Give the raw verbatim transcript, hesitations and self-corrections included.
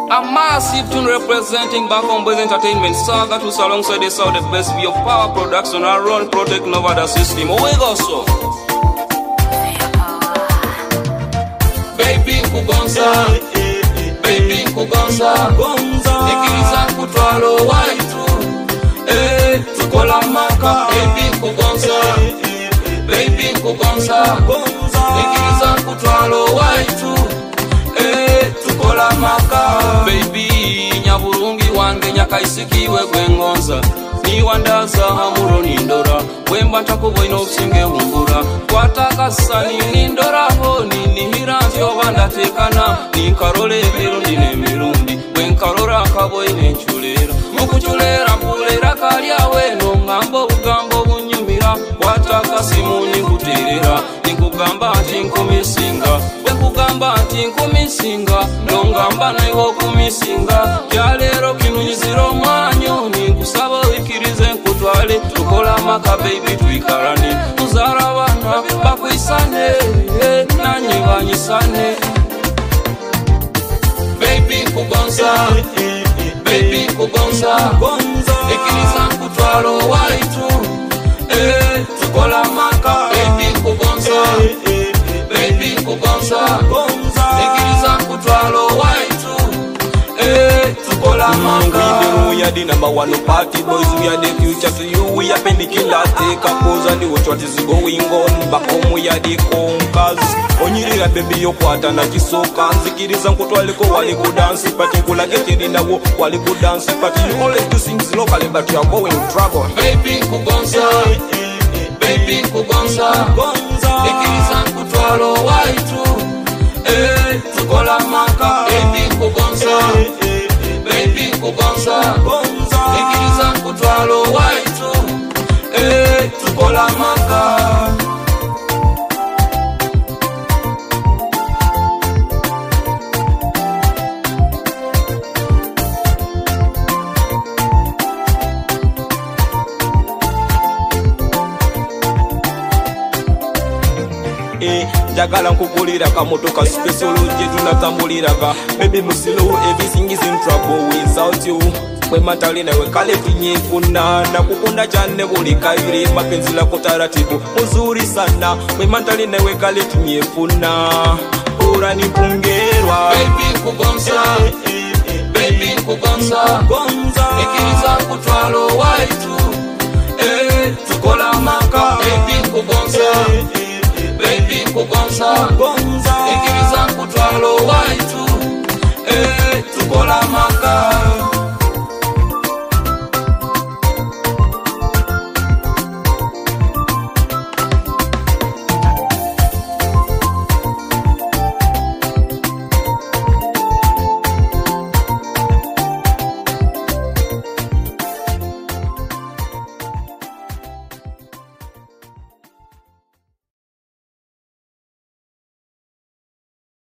A massive tune representing Backbone Boys Entertainment Saga to alongside the sound the best view of power production and run protect Nova the system. Away go so. Baby kugonza, baby kugonza, gonza. Ikiliza kutwalo waitu, eh tukola maka. Baby kugonza, baby kugonza, gonza. Ikiliza kutwalo waitu, eh tukola maka. Baby nyaburungi wange nyakaisikiwe gwengonza. Ni wandaza hamuro nindora wemba ntakubo inokusinge humbura kwataka sani nindora ho nini hiranzyo bandatekana ninkarole mirundi ne mirundi wenkarora kabo inenchulera mukuchulera mpulera kalyawe no ngambo bugambo bunyumira kwataka simuni kuterera nikugamba ati nkumisinga wekugamba ati nkumisinga nongamba naiwo kumisinga kyalero kinunyiziro mwanyo ninkusaba ikirize nkutwale tukola maka baby tuikarane tuzara bana bakwisane nanyi banyisane baby kugonza baby kugonza gonza ikiriza nkutwalo waitu eh tukola maka baby kugonza baby kugonza gonza ikiriza nkutwalo waitu eh tukola maka. We are the number one party boys, we are the future to you. We are penny killer, take a pose and watch what is going on. Back home we are the conquers. Onyiri baby yo kwata na kisoka. Zikiriza nkutwale ko wali go dance, but you kula get in the wo wali go dance, but you only do things locally, but you are going trouble. Baby kugonza, baby kugonza, gonza. Ikiriza nkutwalo waitu, eh tukola maka. Baby kugonza, baby kugonza, gonza. Ikiriza nkutwalo waitu, eh tukola maka. Eh, jagala nkugulira kamotoka special je tunatambuliraga baby musilo everything is in trouble without you we mentally nawe kale tunyefuna na kukunda chane buli kaire mapenzi lako taratibu uzuri sana we mentally nawe kale tunyefuna urani pungerwa baby kugonza baby kugonza gonza ikiriza kutwalo waitu eh tukola maka baby kugonza baby kugonza gonza